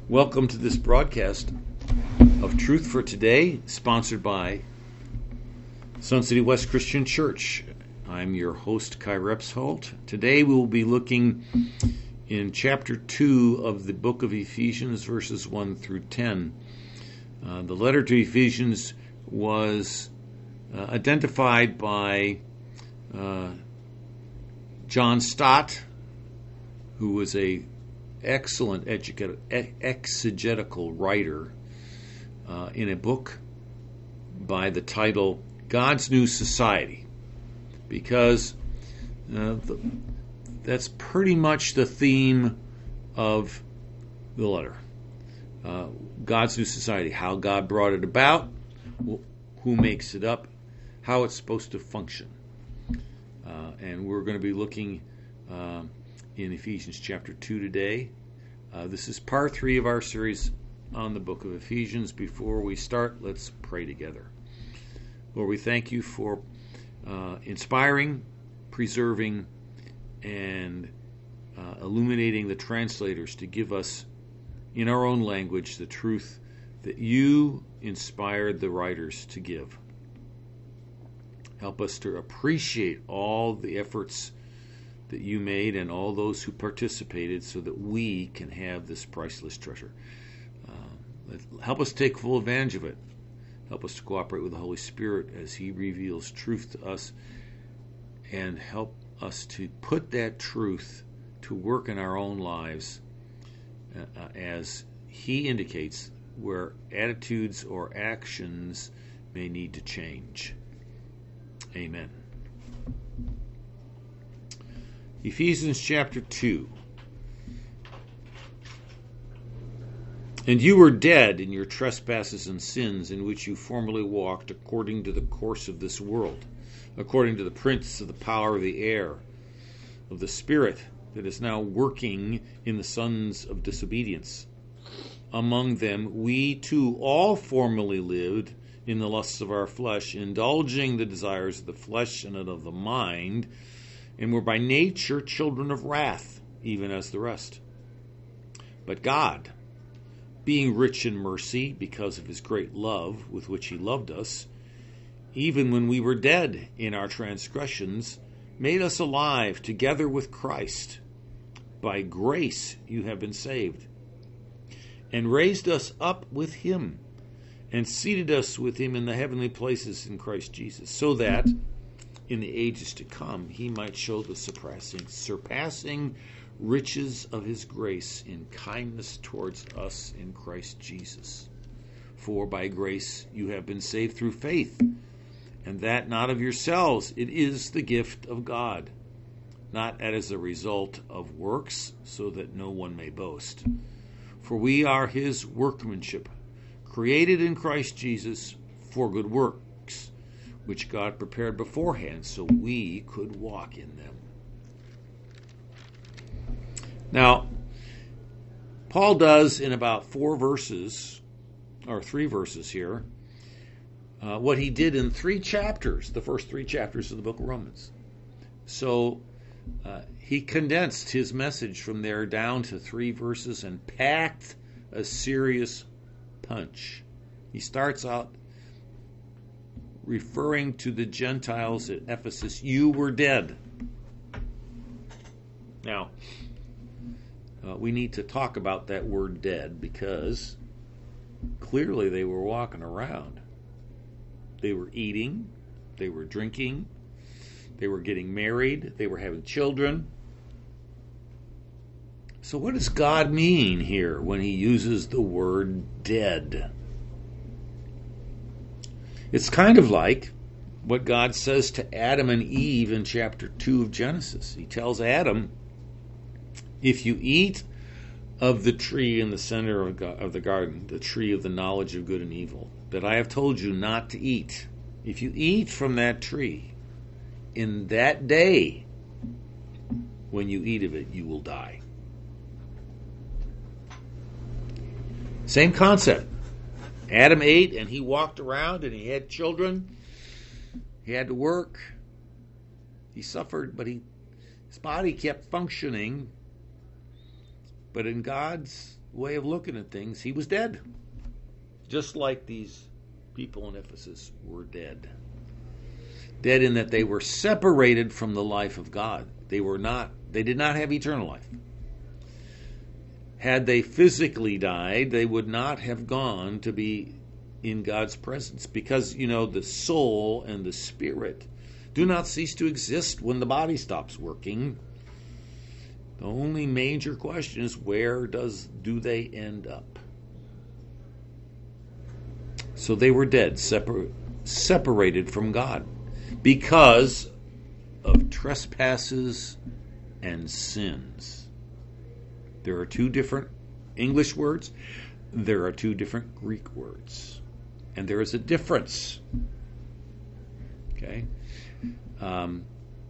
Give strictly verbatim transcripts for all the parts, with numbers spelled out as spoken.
Welcome to this broadcast of Truth for Today, sponsored by Sun City West Christian Church. I'm your host, Kai Repsholt. Today we will be looking in chapter two of the book of Ephesians, verses one through ten. Uh, the letter to Ephesians was uh, identified by uh, John Stott, who was a excellent educa- exegetical writer uh, in a book by the title God's New Society, because uh, the, that's pretty much the theme of the letter. Uh, God's New Society, how God brought it about, who makes it up, how it's supposed to function. Uh, and we're going to be looking uh, in Ephesians chapter two today. Uh, this is part three of our series on the book of Ephesians. Before we start, let's pray together. Lord, we thank you for uh, inspiring, preserving, and uh, illuminating the translators to give us, in our own language, the truth that you inspired the writers to give. Help us to appreciate all the efforts that you made and all those who participated so that we can have this priceless treasure. Uh, help us take full advantage of it. Help us to cooperate with the Holy Spirit as he reveals truth to us, and help us to put that truth to work in our own lives uh, as he indicates where attitudes or actions may need to change. Amen. Ephesians chapter two. And you were dead in your trespasses and sins, in which you formerly walked according to the course of this world, according to the prince of the power of the air, of the spirit that is now working in the sons of disobedience. Among them we too all formerly lived in the lusts of our flesh, indulging the desires of the flesh and of the mind, and were by nature children of wrath, even as the rest. But God, being rich in mercy, because of his great love with which he loved us, even when we were dead in our transgressions, made us alive together with Christ. By grace you have been saved, and raised us up with him, and seated us with him in the heavenly places in Christ Jesus, so that in the ages to come he might show the surpassing, surpassing riches of his grace in kindness towards us in Christ Jesus. For by grace you have been saved through faith, and that not of yourselves, it is the gift of God, not as a result of works, so that no one may boast. For we are his workmanship, created in Christ Jesus for good works, which God prepared beforehand so we could walk in them. Now, Paul does in about four verses, or three verses here, uh, what he did in three chapters, the first three chapters of the book of Romans. So uh, he condensed his message from there down to three verses and packed a serious punch. He starts out referring to the Gentiles at Ephesus. You were dead. Now, uh, we need to talk about that word dead, because clearly they were walking around. They were eating, they were drinking, they were getting married, they were having children. So what does God mean here when he uses the word dead? It's kind of like what God says to Adam and Eve in chapter two of Genesis. He tells Adam, if you eat of the tree in the center of the garden, the tree of the knowledge of good and evil, that I have told you not to eat, if you eat from that tree, in that day when you eat of it, you will die. Same concept. Adam ate and he walked around and he had children. He had to work. He suffered, but he, his body kept functioning But in God's way of looking at things, he was dead. Just like these people in Ephesus were dead. Dead in that they were separated from the life of God. They were not, they did not have eternal life. Had they physically died, they would not have gone to be in God's presence. Because, you know, the soul and the spirit do not cease to exist when the body stops working. The only major question is, where does do they end up? So they were dead, separ- separated from God because of trespasses and sins. There are two different English words. There are two different Greek words. And there is a difference. Okay? Um,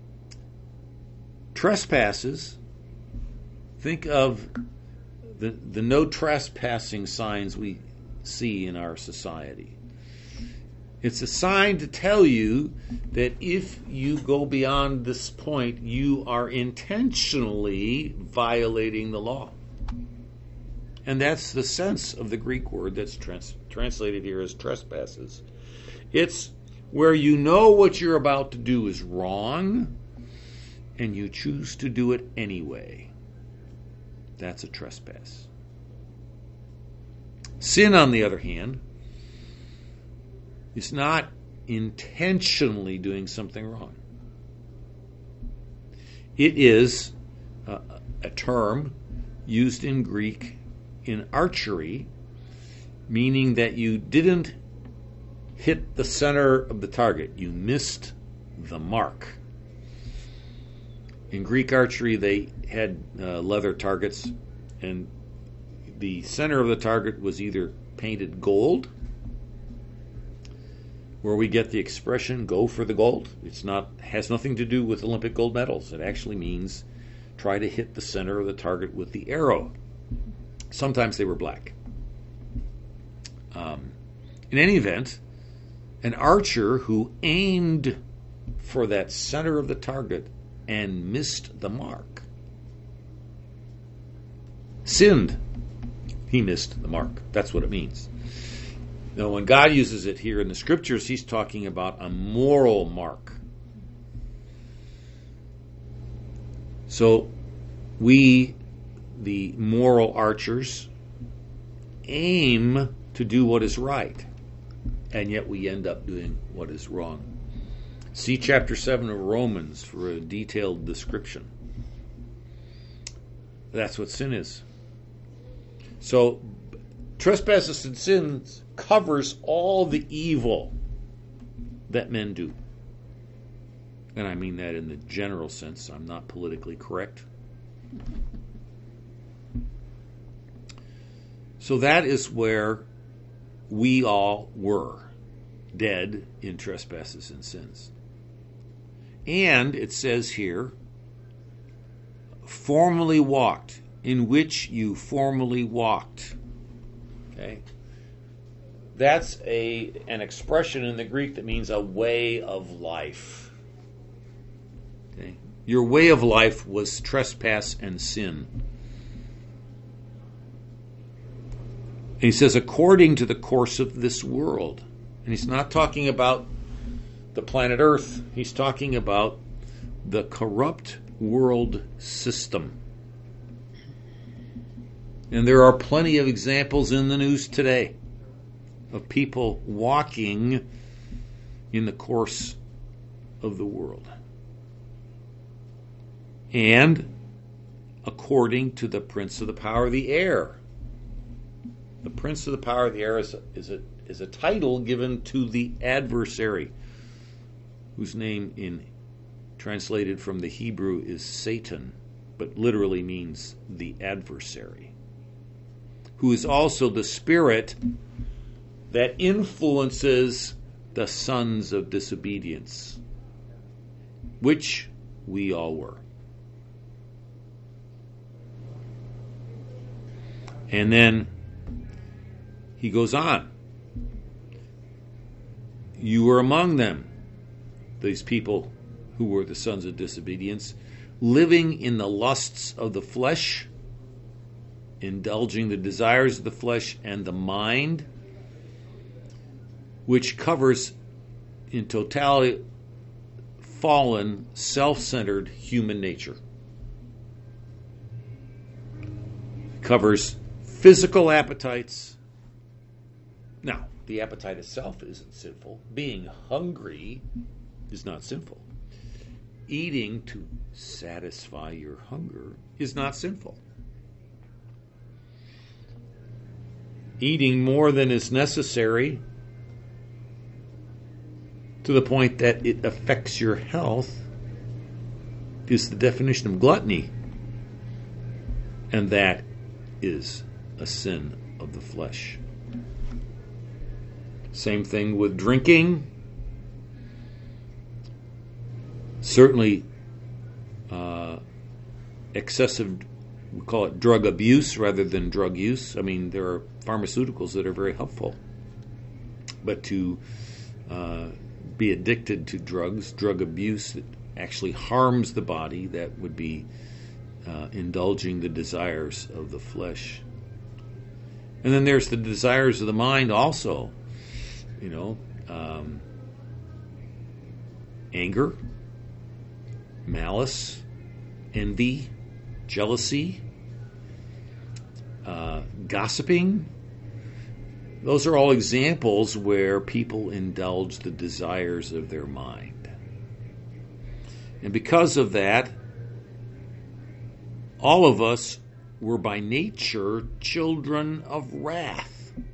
trespasses, think of the, the no trespassing signs we see in our society. It's a sign to tell you that if you go beyond this point, you are intentionally violating the law. And that's the sense of the Greek word that's trans- translated here as trespasses. It's where you know what you're about to do is wrong, and you choose to do it anyway. That's a trespass. Sin, on the other hand, is not intentionally doing something wrong. It is a, a term used in Greek in archery, meaning that you didn't hit the center of the target. You missed the mark. In Greek archery, they had uh, leather targets, and the center of the target was either painted gold, where we get the expression "go for the gold." It's not has nothing to do with Olympic gold medals. It actually means try to hit the center of the target with the arrow. Sometimes they were black. Um, in any event, an archer who aimed for that center of the target and missed the mark sinned. He missed the mark. That's what it means. Now, when God uses it here in the scriptures, he's talking about a moral mark. So we, the moral archers, aim to do what is right, and yet we end up doing what is wrong. See chapter seven of Romans for a detailed description. That's what sin is. So, trespasses and sins covers all the evil that men do. And I mean that in the general sense. I'm not politically correct. So that is where we all were, dead in trespasses and sins. And it says here, formerly walked, in which you formerly walked. Okay? That's a an expression in the Greek that means a way of life. Okay? Your way of life was trespass and sin. And he says, according to the course of this world. And he's not talking about the planet Earth. He's talking about the corrupt world system. And there are plenty of examples in the news today of people walking in the course of the world. And according to the prince of the power of the air. The prince of the power of the air is a, is a, is a title given to the adversary, whose name in translated from the Hebrew is Satan, but literally means the adversary, who is also the spirit that influences the sons of disobedience, which we all were. And then he goes on. You were among them, these people who were the sons of disobedience, living in the lusts of the flesh indulging the desires of the flesh and the mind, which covers in totality fallen, self-centered human nature. It covers physical appetites. Now, the appetite itself isn't sinful. Being hungry is not sinful. Eating to satisfy your hunger is not sinful. Eating more than is necessary to the point that it affects your health is the definition of gluttony. And that is a sin of the flesh. Same thing with drinking. Certainly uh, excessive, we call it drug abuse rather than drug use. I mean, there are pharmaceuticals that are very helpful. But to uh, be addicted to drugs, drug abuse that actually harms the body, that would be uh, indulging the desires of the flesh. And then there's the desires of the mind also. You know, um, anger, malice, envy, jealousy, uh, gossiping. Those are all examples where people indulge the desires of their mind. And because of that, all of us were by nature children of wrath.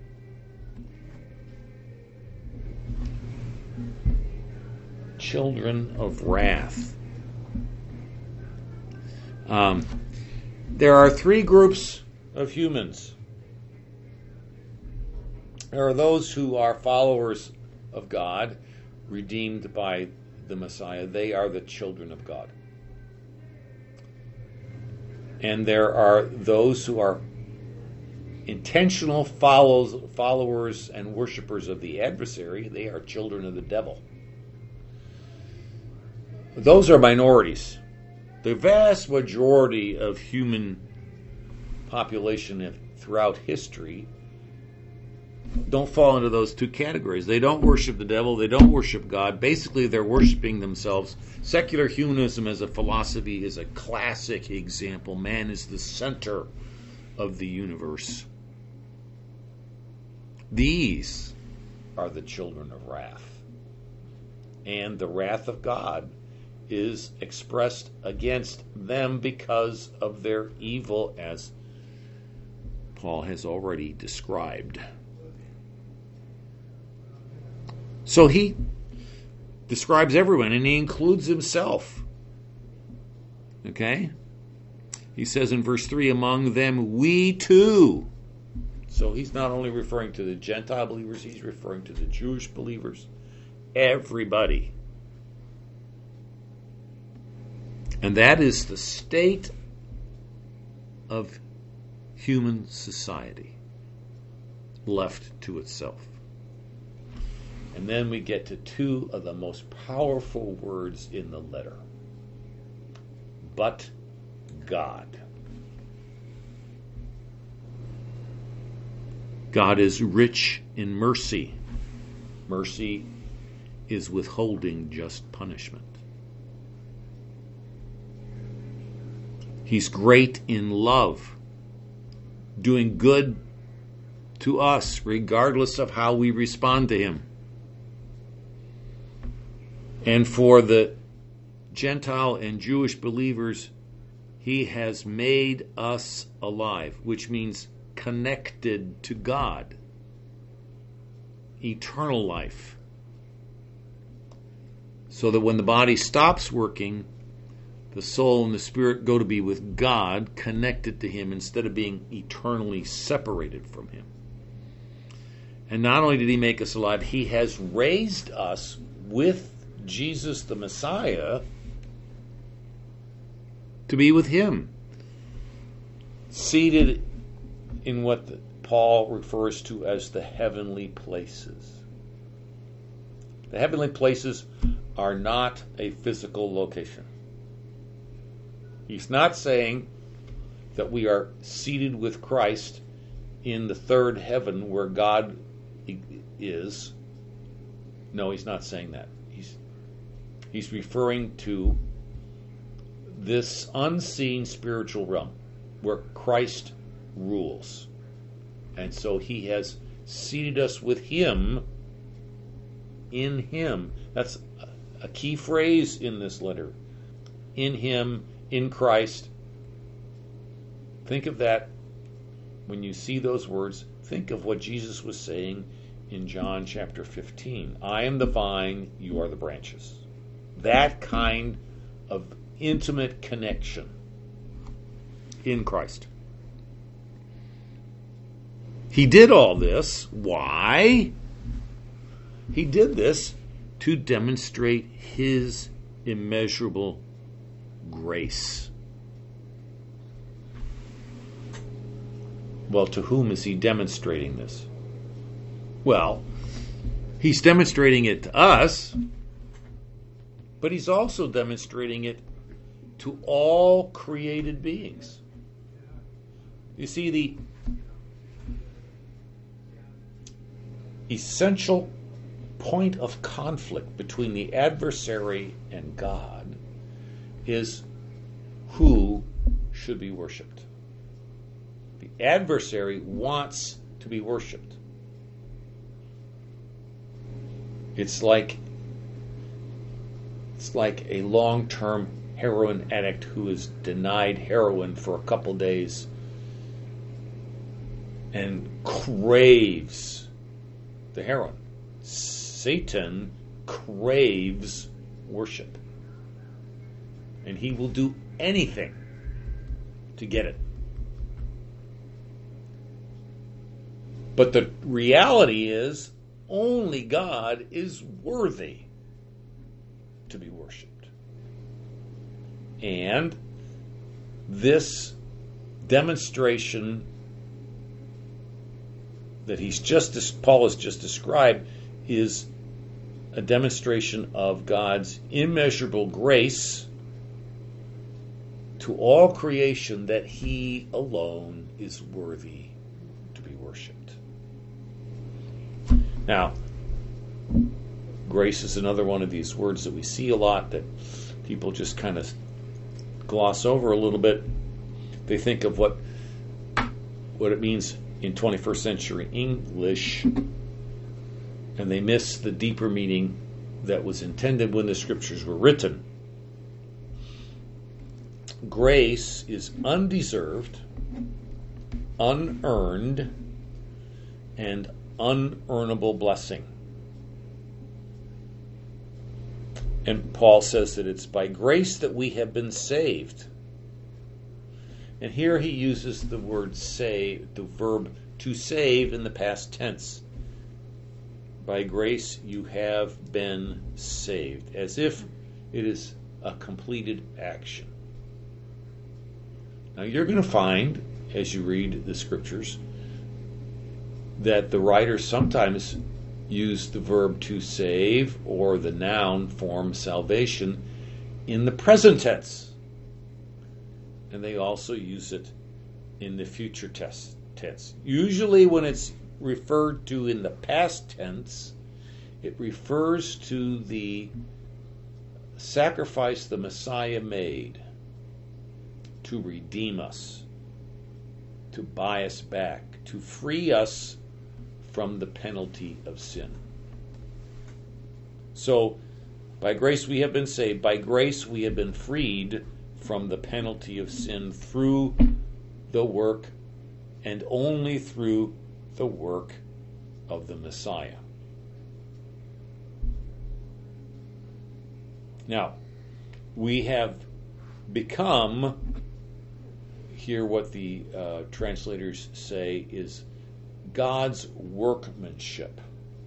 Children of wrath. Um, there are three groups of humans. There are those who are followers of God, redeemed by the Messiah. They are the children of God. And there are those who are intentional follows, followers and worshipers of the adversary. They are children of the devil. Those are minorities. The vast majority of human population throughout history don't fall into those two categories. They don't worship the devil. They don't worship God. Basically, they're worshiping themselves. Secular humanism as a philosophy is a classic example. Man is the center of the universe. These are the children of wrath. And the wrath of God is expressed against them because of their evil, as Paul has already described. So he describes everyone, and he includes himself. Okay? He says in verse three, among them we too. So he's not only referring to the Gentile believers, he's referring to the Jewish believers. Everybody. And that is the state of human society, left to itself. And then we get to two of the most powerful words in the letter. But God. God is rich in mercy. Mercy is withholding just punishment. He's great in love, doing good to us regardless of how we respond to him. And for the Gentile and Jewish believers, he has made us alive, which means connected to God. Eternal life. So that when the body stops working, the soul and the spirit go to be with God, connected to him, instead of being eternally separated from him. And not only did he make us alive, he has raised us with Jesus the Messiah to be with him, seated in what the, Paul refers to as the heavenly places. The heavenly places are not a physical location. He's not saying that we are seated with Christ in the third heaven where God is. No, he's not saying that. He's, he's referring to this unseen spiritual realm where Christ rules. And so he has seated us with him in him. That's a key phrase in this letter. In him, in Christ. Think of that when you see those words. Think of what Jesus was saying in John chapter fifteen. I am the vine, you are the branches. That kind of intimate connection in Christ. He did all this. Why? He did this to demonstrate his immeasurable grace. Well, to whom is he demonstrating this? Well, he's demonstrating it to us, but he's also demonstrating it to all created beings. You see, the essential point of conflict between the adversary and God is who should be worshipped. The adversary wants to be worshipped. It's like it's like a long-term heroin addict who is denied heroin for a couple days and craves the heroin. Satan craves worship, and he will do anything to get it. But the reality is, only God is worthy to be worshipped. And this demonstration that he's just Paul has just described is a demonstration of God's immeasurable grace to all creation, that he alone is worthy to be worshipped. Now, grace is another one of these words that we see a lot that people just kind of gloss over a little bit. They think of what what it means in twenty-first century English, and they miss the deeper meaning that was intended when the scriptures were written. Grace is undeserved, unearned, and unearnable blessing. And Paul says that it's by grace that we have been saved. And here he uses the word save, the verb to save in the past tense. By grace you have been saved, as if it is a completed action. Now you're going to find, as you read the scriptures, that the writers sometimes use the verb to save or the noun form salvation in the present tense. And they also use it in the future tense. Usually when it's referred to in the past tense, it refers to the sacrifice the Messiah made to redeem us, to buy us back, to free us from the penalty of sin. So, by grace we have been saved. By grace we have been freed from the penalty of sin through the work, and only through the work of the Messiah. Now, we have become, here what the uh, translators say is God's workmanship.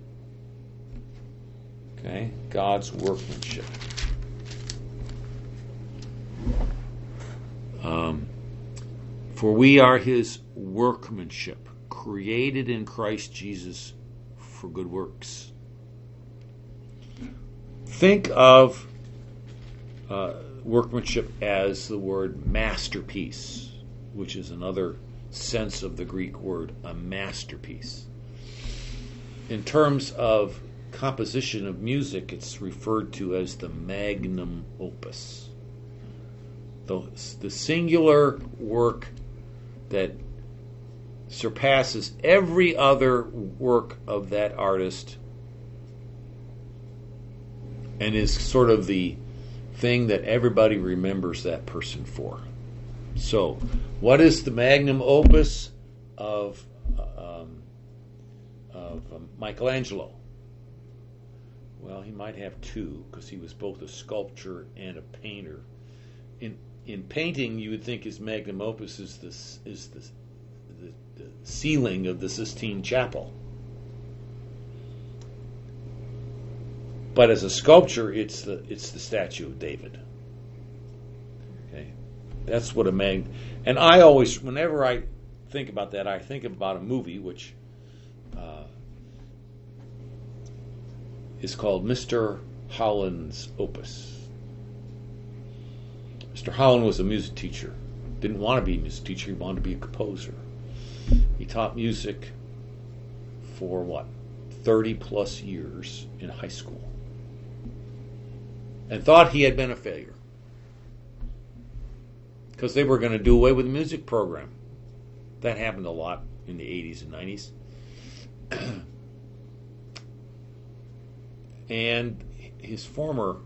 Okay? God's workmanship. Um, for we are his workmanship, created in Christ Jesus for good works. Think of uh, workmanship as the word masterpiece, which is another sense of the Greek word, a masterpiece. In terms of composition of music, it's referred to as the magnum opus. The, the singular work that surpasses every other work of that artist and is sort of the thing that everybody remembers that person for. So, what is the magnum opus of, um, of um, Michelangelo? Well, he might have two, because he was both a sculptor and a painter. In in painting, you would think his magnum opus is this is the, the, the ceiling of the Sistine Chapel. But as a sculpture, it's the it's the statue of David. Okay, that's what a mag. And I always, whenever I think about that, I think about a movie which uh, is called Mister Holland's Opus. Mister Holland was a music teacher. Didn't want to be a music teacher. He wanted to be a composer. He taught music for what, thirty plus years in high school, and thought he had been a failure because they were going to do away with the music program. That happened a lot in the eighties and nineties. And his former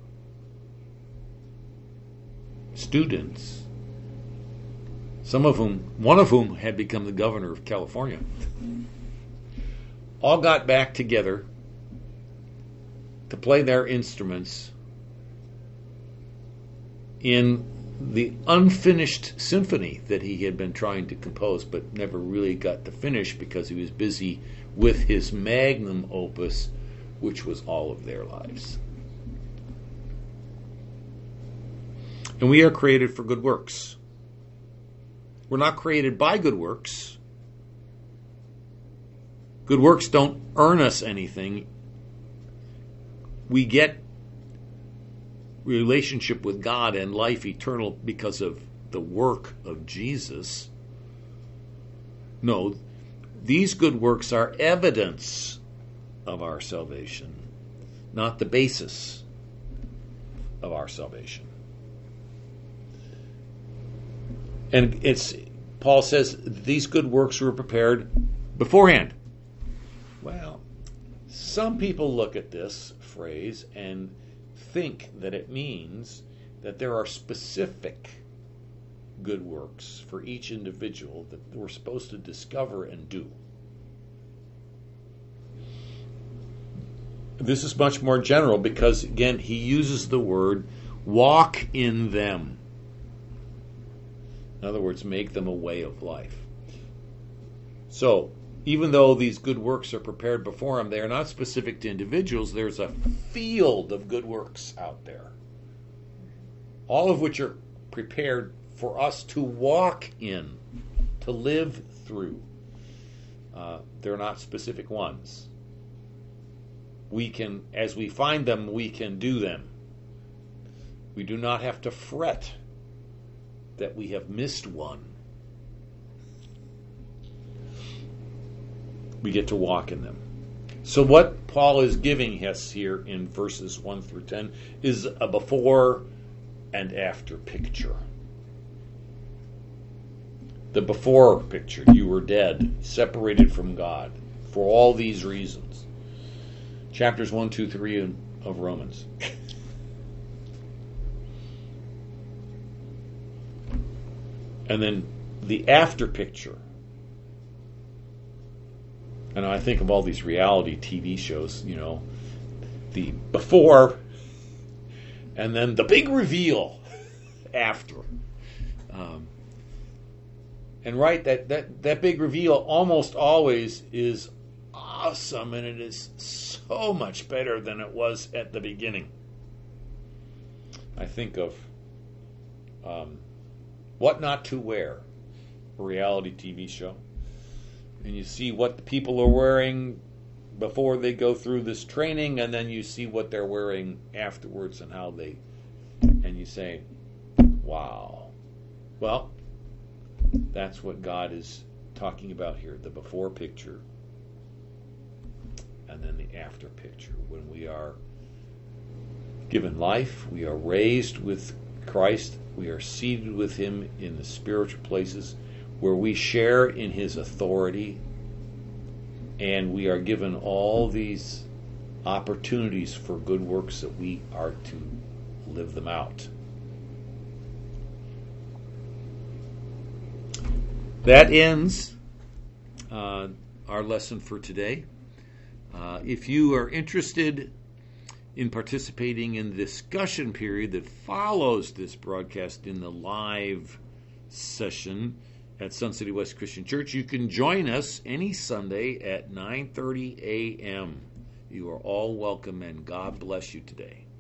students, some of whom, one of whom had become the governor of California, all got back together to play their instruments in the unfinished symphony that he had been trying to compose but never really got to finish because he was busy with his magnum opus, which was all of their lives. And we are created for good works. We're not created by good works. Good works don't earn us anything. We get relationship with God and life eternal because of the work of Jesus. No, these good works are evidence of our salvation, not the basis of our salvation. And it's Paul says these good works were prepared beforehand. Well, some people look at this phrase and think that it means that there are specific good works for each individual that we're supposed to discover and do. This is much more general because, again, he uses the word walk in them. In other words, make them a way of life. So, even though these good works are prepared before him, they are not specific to individuals. There's a field of good works out there, all of which are prepared for us to walk in, to live through. Uh, they're not specific ones. We can, as we find them, we can do them. We do not have to fret that we have missed one. We get to walk in them. So what Paul is giving us here in verses one through ten is a before and after picture. The before picture, you were dead, separated from God, for all these reasons. Chapters one, two, three of Romans. And then the after picture. And I think of all these reality T V shows, you know, the before and then the big reveal after. Um, and right, that, that, that big reveal almost always is awesome, and it is so much better than it was at the beginning. I think of um, What Not to Wear, a reality T V show. And you see what the people are wearing before they go through this training, and then you see what they're wearing afterwards and how they, and you say, wow. Well, That's what God is talking about here, the before picture and then the after picture. When we are given life, we are raised with Christ, we are seated with him in the spiritual places where we share in his authority, and we are given all these opportunities for good works that we are to live them out. That ends uh, our lesson for today. Uh, if you are interested in participating in the discussion period that follows this broadcast in the live session at Sun City West Christian Church, you can join us any Sunday at nine thirty a.m. You are all welcome, and God bless you today.